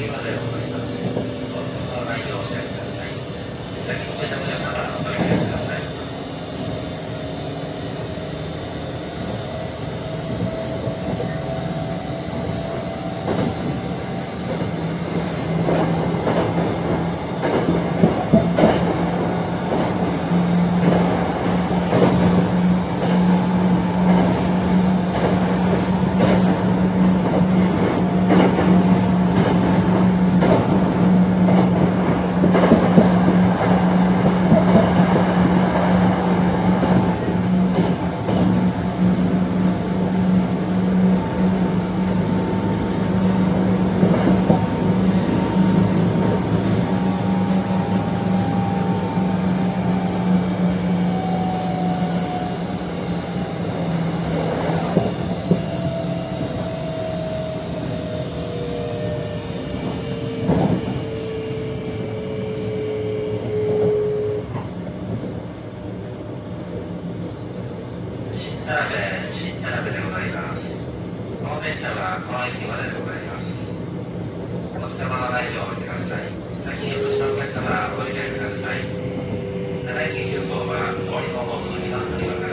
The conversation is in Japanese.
までございます。ご質問の内容をおっしゃりください。先にお越しの皆様、お取り替えください。新田辺でございます。この電車はこの駅まででございます。お疲れ様のないようおいてください。先にお越しのお客様、お乗り換えください。奈良駅急行は降りのホーム2番乗り場から